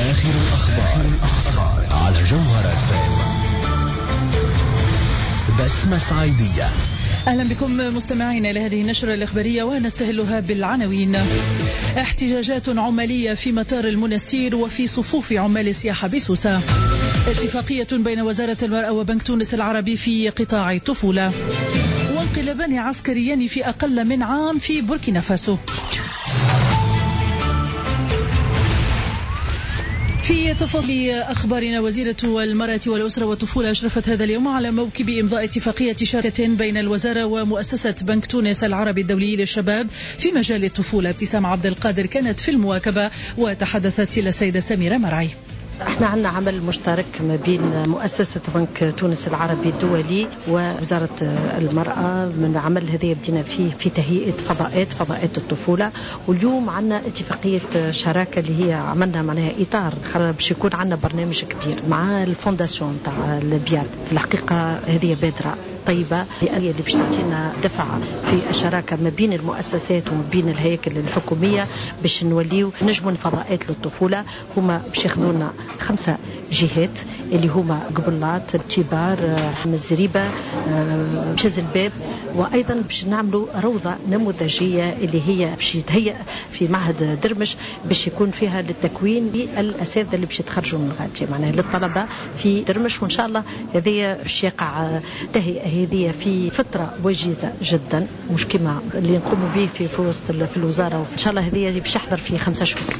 آخر الأخبار على جوهر FM. بسمة سعيدية. أهلا بكم مستمعين إلى هذه النشرة الإخبارية ونستهلها بالعناوين. احتجاجات عمالية في مطار المنستير وفي صفوف عمال السياحة بسوسة. اتفاقية بين وزارة المرأة وبنك تونس العربي في قطاع الطفولة. وانقلابان عسكريان في أقل من عام في بوركينا فاسو. في تفاصيل أخبارنا، وزيرة المرأة والأسرة والطفولة أشرفت هذا اليوم على موكب إمضاء اتفاقية شراكة بين الوزارة ومؤسسة بنك تونس العربي الدولي للشباب في مجال الطفولة. ابتسام عبد القادر كانت في المواكبة وتحدثت إلى السيدة سميرة مرعي. احنا عندنا عمل مشترك ما بين مؤسسة بنك تونس العربي الدولي ووزارة المرأة. من العمل هذا بدينا فيه في تهيئة فضاءات الطفولة، واليوم عندنا اتفاقية شراكة اللي هي عملنا معناها إطار باش يكون عندنا برنامج كبير مع الفونداسيون تاع البياد. في الحقيقة هذه بادرة طيبة اللي باش تعطينا دفع في الشراكة ما بين المؤسسات وما بين الهياكل الحكومية باش نوليو نجموا فضاءات للطفولة. هما باش ياخذونا 5 جهات اللي هما قبلات، تيبار، حمى الزريبة، شز الباب، وأيضا باش نعملوا روضة نموذجية اللي هي باش يتهيأ في معهد درمش باش يكون فيها للتكوين للأساتذة اللي باش يتخرجوا من غادي معناها للطلبة في درمش. وإن شاء الله هذه باش يقع تهيئة هذه في فترة وجيزة جدا، مش كما اللي نقوموا به في وسط في الوزارة. وإن شاء الله هذه باش تحضر في 5 شهور.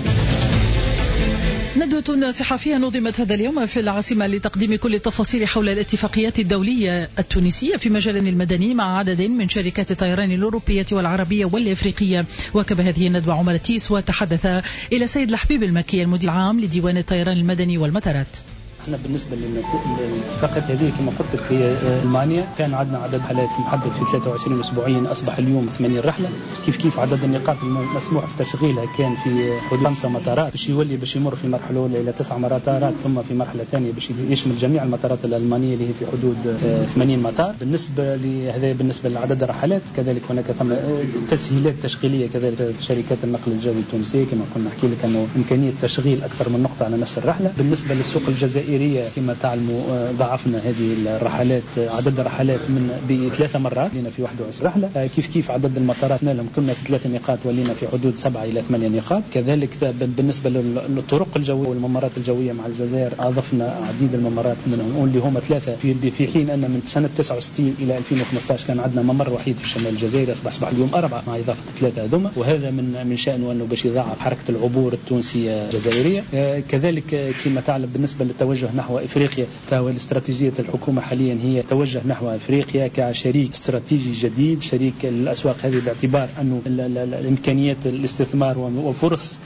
ندوة صحفية نظمت هذا اليوم في العاصمة لتقديم كل التفاصيل حول الاتفاقيات الدولية التونسية في مجال المدني مع عدد من شركات الطيران الأوروبية والعربية والإفريقية. واكب هذه الندوة عمر التيس وتحدث إلى سيد الحبيب المكي المدير العام لديوان الطيران المدني والمطارات. احنا بالنسبه للاتفاقات هذه كما قلت لك في المانيا كان عندنا عدد حالات محدد في 23 اسبوعيا، اصبح اليوم 80 رحله. كيف عدد النقاط المسموح في تشغيلها كان في حدود 5 مطارات، باش يمر في المرحله الاولى الى 9 مطارات، ثم في مرحله ثانيه باش يشمل جميع المطارات الالمانيه اللي هي في حدود 80 مطار. بالنسبه لعدد الرحلات كذلك هناك ثم تسهيلات تشغيليه كذلك شركات النقل الجوي التونسيه، كما كنا نحكي لك انه امكانيه تشغيل اكثر من نقطه على نفس الرحله. بالنسبه للسوق الجزائري كما تعلموا ضعفنا هذه الرحلات، عدد الرحلات من ب3 مرات لنا في 21 رحلة. كيف عدد المطارات لهم كنا في 3 نقاط ولينا في حدود 7 إلى 8 نقاط. كذلك بالنسبة للطرق الجوية والممرات الجوية مع الجزائر أضفنا عديد الممرات منهم اللي هم 3 في حين أن من سنة 69 إلى 2015 كان عندنا ممر وحيد في الشمال الجزائري، أصبح اليوم 4 مع إضافة 3 هذوما، وهذا من شأنه أنه باش يضاعف حركة العبور التونسية الجزائرية. كذلك كما تعلم بالنسبة للتوجه نحو إفريقيا، فهو الاستراتيجية الحكومة حاليا هي توجه نحو إفريقيا كشريك استراتيجي جديد، شريك الأسواق هذه، باعتبار أنه الإمكانيات الاستثمار وفرص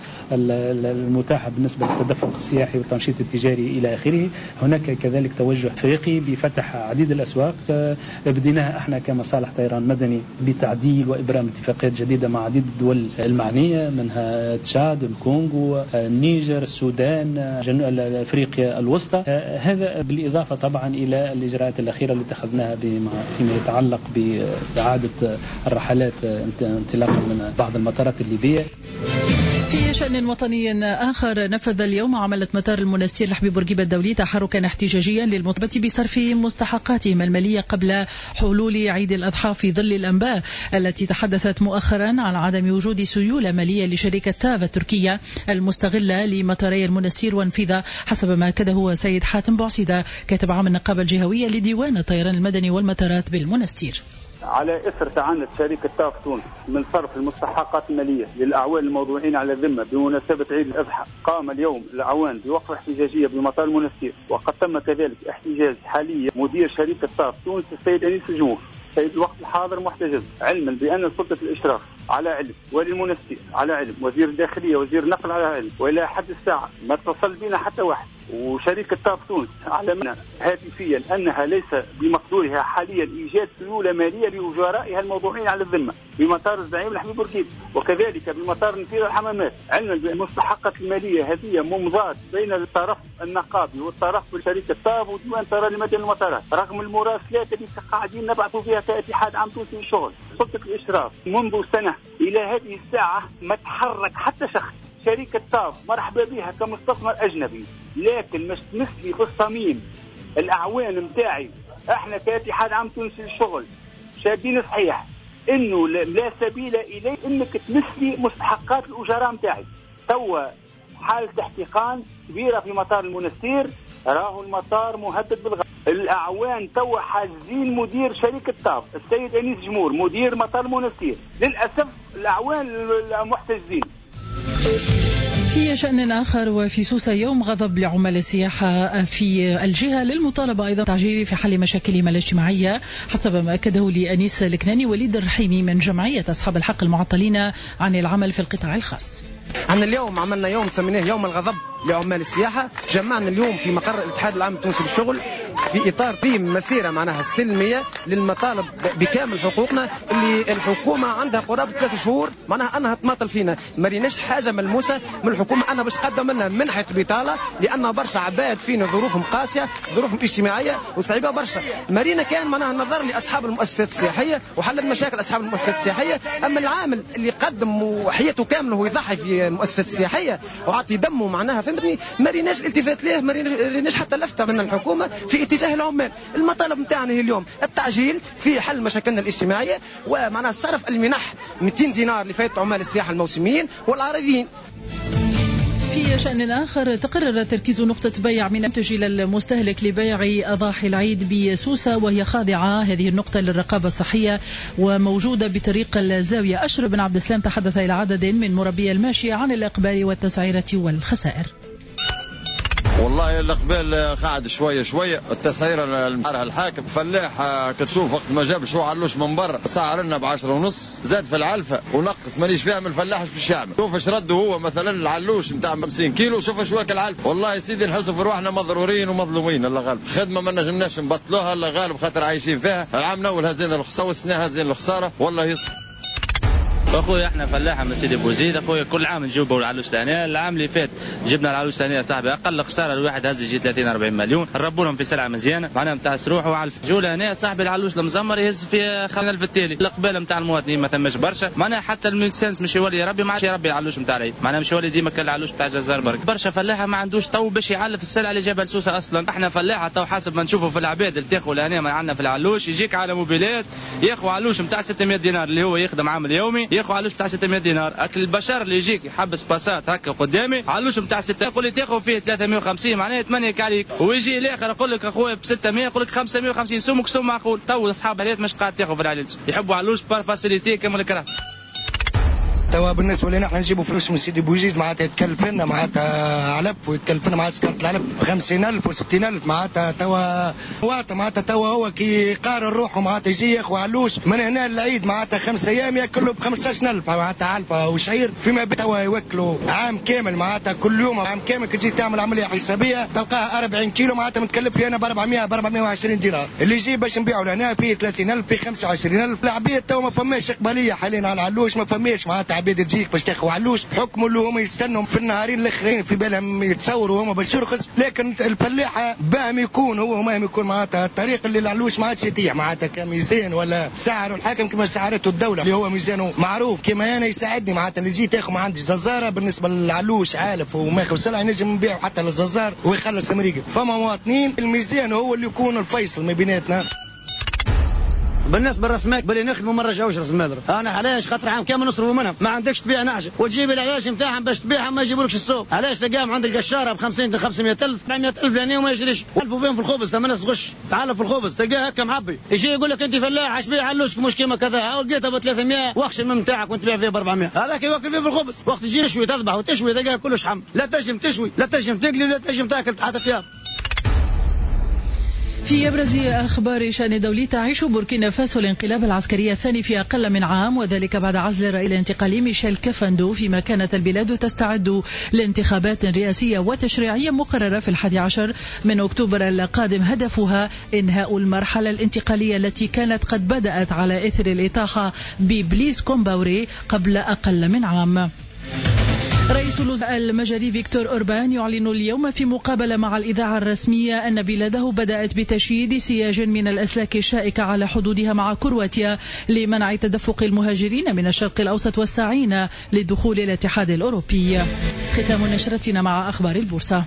المتاحة بالنسبة للتدفق السياحي والتنشيط التجاري إلى آخره. هناك كذلك توجه إفريقي بفتح عديد الأسواق بديناها احنا كمصالح طيران مدني بتعديل وإبرام اتفاقيات جديدة مع عديد الدول المعنية، منها تشاد، الكونغو، النيجر، السودان، أفريقيا الوسطى. هذا بالإضافة طبعا إلى الإجراءات الأخيرة اللي اتخذناها فيما يتعلق بإعادة الرحلات انطلاقا من بعض المطارات الليبية. في شأن وطني آخر، نفذ اليوم عملة مطار المنستير لحبيب بورقيبة الدولي تحركا احتجاجيا للمطالبة بصرف مستحقاتهم المالية قبل حلول عيد الأضحى، في ظل الأنباء التي تحدثت مؤخرا عن عدم وجود سيولة مالية لشركة تاف التركية المستغلة لمطاري المنستير وانفذة، حسب ما أكده سيد حاتم بوعسيدة كاتب عام النقابة الجهوية لديوان الطيران المدني والمطارات بالمنستير. على إثر تعنت شركة تاف تونس من صرف المستحقات المالية للأعوان الموضوعين على الذمة بمناسبة عيد الأضحى، قام اليوم الأعوان بوقفة احتجاجية بمطار المنستير، وقد تم كذلك احتجاج حاليا مدير شركة تاف تونس السيد أنيس الجمهور سيد الوقت الحاضر محتجز، علما بأن سلطة الإشراف على علم وللمنستير على علم، وزير الداخلية وزير النقل على علم، وإلى حد الساعة ما اتصل بنا حتى واحد. وشركة تاف تونس علمنا هاتفيا أنها ليس بمقدورها حاليا إيجاد سيولة مالية لأجرائها الموضوعين على الذمة بمطار الزعيم لحبيب بورقيبة، وكذلك بمطار نفير الحمامات، علما بأن المستحقات المالية هذه ممضاة بين الطرف النقابي والطرف شركة تاف وديوان الطيران المدني للمطارات، رغم المراسلات اللي قاعدين نبعثوا فيها كاتحاد عام تونسي للشغل. سلطة الإشراف منذ سنة إلى هذه الساعة ما تحرك حتى شخص. شركة طاف مرحبا بها كمستثمر أجنبي، لكن مش تمسلي في الصميم الأعوان متاعي. احنا كاتحاد عام تونسي للشغل شادين صحيح انه لا سبيل اليه انك تمسلي مستحقات الاجراء متاعي. توا حالة احتقان كبيرة في مطار المنستير، راهو المطار مهدد بالغرق. الاعوان توا حاجزين مدير شركة طاف السيد انيس جمور مدير مطار المنستير، للاسف الاعوان محتجزين. في شأن آخر، وفي سوسة يوم غضب لعمال السياحة في الجهة للمطالبة أيضا تعجيل في حل مشاكلهم الاجتماعية، حسب ما أكده لأنيس الكناني وليد الرحيمي من جمعية أصحاب الحق المعطلين عن العمل في القطاع الخاص. عندنا اليوم عملنا يوم سميناه يوم الغضب لعمال السياحة. جمعنا اليوم في مقر الاتحاد العام التونسي للشغل في إطار تيم مسيرة معناها السلمية للمطالب بكامل حقوقنا اللي الحكومة عندها قرابة 3 شهور معناها أنها تماطل فينا. ما ريناش حاجة ملموسة من الحكومة أنا باش قدم لنا منحة بطالة، لأن برشا عباد فينا ظروفهم قاسية، ظروفهم اجتماعية وصعيبة برشا. مارينا كان معناها النظر لأصحاب المؤسسات السياحية وحل مشاكل أصحاب المؤسسات السياحية. أما العامل اللي قدم وحياته كاملة ويضحي في المؤسسات السياحية وعطي دمه معناها فهمتني، ما ريناش الالتفات ليه، ما ريناش حتى لفتة من الحكومة في اتجاه العمال. المطالب نتاعنا اليوم التعجيل في حل مشاكلنا الاجتماعية، ومعناها صرف المنح 200 دينار لفائدة عمال السياحة الموسميين والعارضين. في شأن آخر، تقرر تركيز نقطة بيع من المنتج إلى المستهلك لبيع أضاحي العيد بسوسة، وهي خاضعة هذه النقطة للرقابة الصحية وموجودة بطريق الزاوية. أشرف بن عبد السلام تحدث إلى عدد من مربي الماشية عن الإقبال والتسعيرة والخسائر. والله الاقبال قاعد شويه التسعيره المسعرها الحاكم فلاح كتشوف وقت ما جاب شو علوش من برا سعر لنا ب10.5 زاد في العلفه ونقص مانيش فاهم الفلاح باش يعمل. شوف اش رده هو مثلا العلوش نتاع 50 كيلو، شوف اش واكل علفه. والله يا سيدي نحسوا في روحنا مضرورين ومظلومين. الله غالب خدمه ما نجمناش نبطلوها، الله غالب خاطر عايشين فيها. العام الاول هزينا الخساره والسنه هزينا الخساره والله يصلح. اخويا احنا فلاحه من سيدي بوزيد اخويا، كل عام نجيبوا العلوش ثانيه. العام اللي فات جبنا العلوش ثانيه صاحبي اقل خساره الواحد هز يجي 30-40 مليون. نربوا لهم في سلعه مزيانه معناها نتاع سروح وعلف. جو لهنا صاحبي العلوش المزمر يهز في 5000 التالي. الاقبال نتاع المواطنين ما ثماش برشا معناها، حتى الميكسنس مش يولي يربي ما عادش يربي العلوش نتاع العيد معناها، مش يولي ديما العلوش نتاع جزار برك. برشا فلاحه ما عندوش تو باش يعلف السلعه اللي جابها لسوسه اصلا. احنا فلاحه تو حسب ما نشوفوا في العباد اللي تاخذوا لهنا ما عندنا في العلوش، يجيك على موبيلات ياخذوا علوش نتاع 600 دينار اللي هو يخدم عامل يومي، ياخذوا علوش نتاع 600 دينار. اكل البشر اللي يجيك يحبس باسات هكا قدامي علوش نتاع 6 يقول لي تاخذ فيه 350 معناها يتمنيك عليك، ويجي الاخر يقول لك اخويا ب 600 يقول لك 550 سمك سم معقول. تو اصحاب العيد مش قاعد تاخذ في العيد يحبوا علوش بار فاسيليتي كما الكره. توا بالنسبه لنا احنا نجيبوا فلوس من سيدي بوزيد معناتها يتكلف لنا معناتها علف ويتكلف لنا معناتها سكرة العلف 50,000 و60,000 معناتها توا واطا معناتها توا هو كي يقارن روحه معناتها يجي ياخذ علوش من هنا للعيد معناتها 5 ايام ياكلوا ب 15,000 معناتها علفه وشعير، فيما توا يوكلوا عام كامل معناتها كل يوم عام كامل كي تجي تعمل عمليه حسابيه تلقاها 40 كيلو معناتها متكلف لي انا ب 420 دينار. اللي يجي باش نبيعوا لهنا فيه 30,000 فيه 25,000. العبيد توا ما فماش اقباليه حاليا على العلوش، ما فماش معناتها عبيد تجيك باش تاخذوا علوش بحكم اللي هم يستنوا في النهارين الاخرين في بالهم يتصوروا هم باش يرخص، لكن الفلاحه باهم يكون هو ما يكون معناتها الطريق اللي العلوش ما عادش يتيح معناتها كميزان ولا سعر الحاكم كما سعرته الدوله اللي هو ميزانه معروف. كما انا يساعدني معناتها اللي يجي تاخذ ما عندي ززاره بالنسبه للعلوش عالف وما ياخذ سلعه نجم نبيعه حتى للززار ويخلص مريقل. فما مواطنين الميزان هو اللي يكون الفيصل ما بيناتنا. بالنسبه لراس المال بلي نخدموا ما نرجعوش راس المال. انا علاش خاطر عام كامل نصرفوا منهم ما عندكش تبيع نعجه وتجيب العلاج نتاعهم باش تبيعهم ما يجيبولكش السوق. علاش تلقاهم عند القشاره ب 50,000 500,000 400,000 يعني وما يجريش. الفوا فيهم في الخبز ثم الناس تغش تعال في الخبز تلقاه هكا معبي يجي يقول لك انت فلاح اش بيع علوشك مش كيما كذا لقيتها ب 300 واخشن من نتاعك وانت تبيع فيها ب 400. هذاك يوكل فيه في الخبز وقت تجي تشوي تذبح وتشوي تلقاه كله شحم. لا تنجم تشوي لا تنجم تقلي لا تنجم تاكل حتى ثياب. في أبرز أخبار شأن دولي، تعيش بوركينا فاسو الانقلاب العسكري الثاني في أقل من عام، وذلك بعد عزل الرئيس الانتقالي ميشيل كافاندو، فيما كانت البلاد تستعد لانتخابات رئاسية وتشريعية مقررة في 11 من أكتوبر القادم، هدفها إنهاء المرحلة الانتقالية التي كانت قد بدأت على إثر الإطاحة ببليس كومباوري قبل أقل من عام. رئيس الوزراء المجري فيكتور أوربان يعلن اليوم في مقابلة مع الإذاعة الرسمية أن بلاده بدأت بتشييد سياج من الأسلاك الشائكة على حدودها مع كرواتيا لمنع تدفق المهاجرين من الشرق الأوسط والساعين لدخول الاتحاد الأوروبي. ختام نشرتنا مع أخبار البورصة.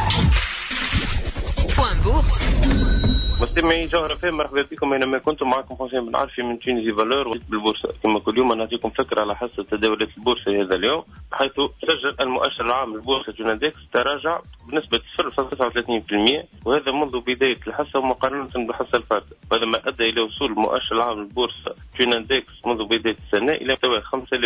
مستمعي جوهر FM، مرحبا بكم اينما كنتم. معكم حسين بن عارفي من تونسي فالور بالبورصه. كما كل يوم نعطيكم فكره على حسب تداولات البورصه هذا اليوم، حيث سجل المؤشر العام للبورصه جونادكس تراجع بنسبه 0.39%، وهذا منذ بدايه الحصه مقارنه بالحصه الفاتته، وهذا ما ادى الى وصول المؤشر العام للبورصه جونادكس منذ بدايه السنه الى مستوى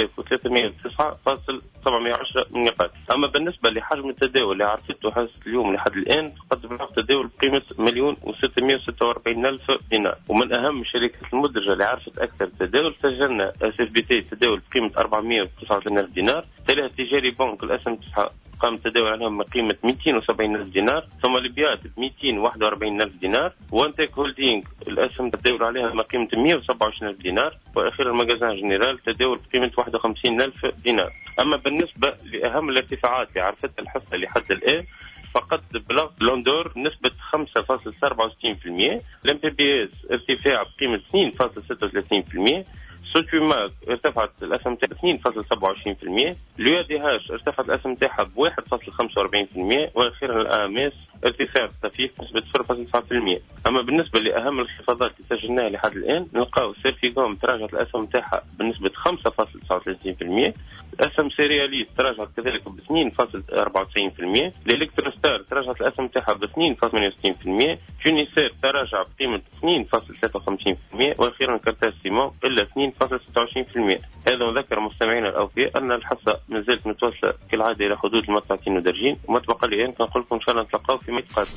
5309.710 من نقاط. اما بالنسبه لحجم التداول اللي عرفته حصه اليوم لحد الان، فقد بلغ التداول بقيمه 1,646,000 دينار. ومن اهم الشركات المدرجه اللي عرفت اكثر تداول سجلنا SFBT تداول بقيمه 439,000 دينار، تليها تجاري بنك الاسهم 9 قام التداول عليهم بقيمه 270,000 دينار، ثم البيات ب 241,000 دينار، وانتك هولدينغ الاسهم تداول عليها بقيمه 127,000 دينار، واخيرا المجازان جنرال تداول بقيمه 51,000 دينار. اما بالنسبه لاهم الارتفاعات اللي عرفتها الحصه لحد الان، فقد بلغ لوندور نسبة 5.64%، الMPBS ارتفاع بقيمة 2.36%، سوتوماك ارتفعت الاسهم تاعها 2.27%، الUADH ارتفعت الاسهم تاعها ب 1.45%، واخيرا الAMS ارتفاع طفيف بنسبة 0.9%. اما بالنسبة لاهم الانخفاضات اللي سجلناها لحد الان، نلقاو سيرفيكوم تراجعت الاسهم تاعها بنسبة 5.39%، الاسهم سيرياليس تراجعت كذلك ب 2.94%، الالكتروستار تراجعت الاسهم تاعها ب 2.68%، جونيسير تراجع بقيمة 2.53%، واخيرا كارتاج سيمون الا 2.26%. هذا نذكر مستمعينا الاوفياء ان الحصه ما زالت متوصله كالعاده الى حدود المطلعتين ودرجين، وما تبقى لي ان كنقول لكم ان شاء الله نتلقاو في ميت قادم.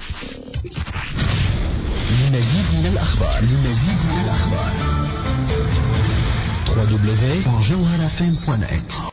لمزيد من الاخبار www.jawharfm.net